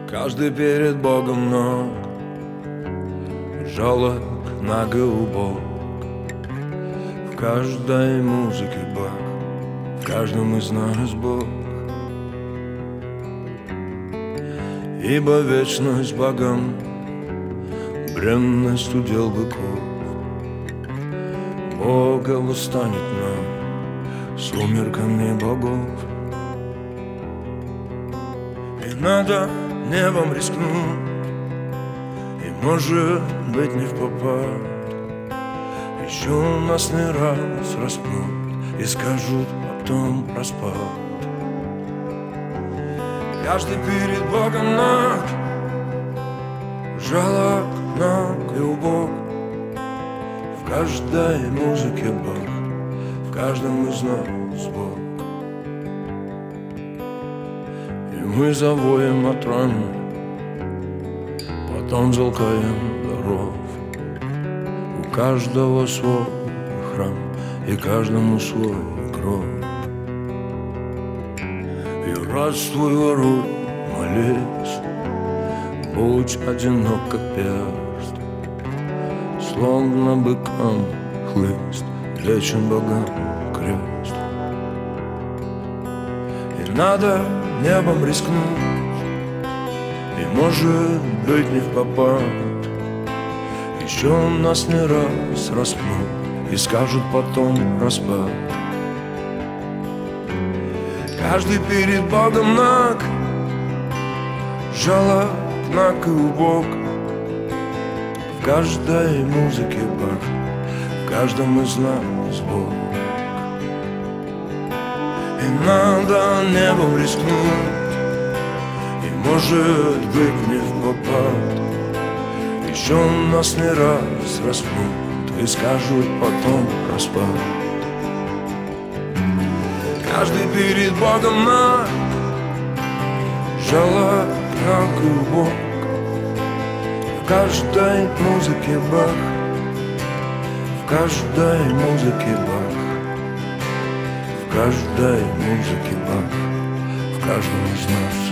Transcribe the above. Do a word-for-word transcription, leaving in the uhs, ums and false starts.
Каждый перед Богом ног, жалок на глубок. В каждой музыке Бог, в каждом из нас Бог. Ибо вечность богам, бренность удел быков. Бога восстанет нам сумерками богов. И надо небом рискнуть, и может быть не впопад. Еще нас не раз распнут и скажут потом распад. Каждый перед Богом наг, жалок, наг и убог. В каждой музыке Бог, в каждом из нас Бог. И мы завоем от ран, потом залкаем даров. У каждого свой храм, и каждому свой гроб. И радствуй, воруй, молись, будь одинок, как перст. Словно быкам хлыст, лечен богам крест. И надо небом рискнуть, и может быть не впопад. Еще нас не раз распнут и скажут потом распад. Каждый перед Богом наг, жалок, наг и убог. В каждой музыке Бог, в каждом из нас Бог. И надо небом рискнуть, и может быть не впопад. Еще нас не раз распнут и скажут потом распад. Каждый перед Богом наг, жалок, наг и убог. В каждой музыке Бог, в каждой музыке Бог, в каждой музыке Бог, в каждом из нас.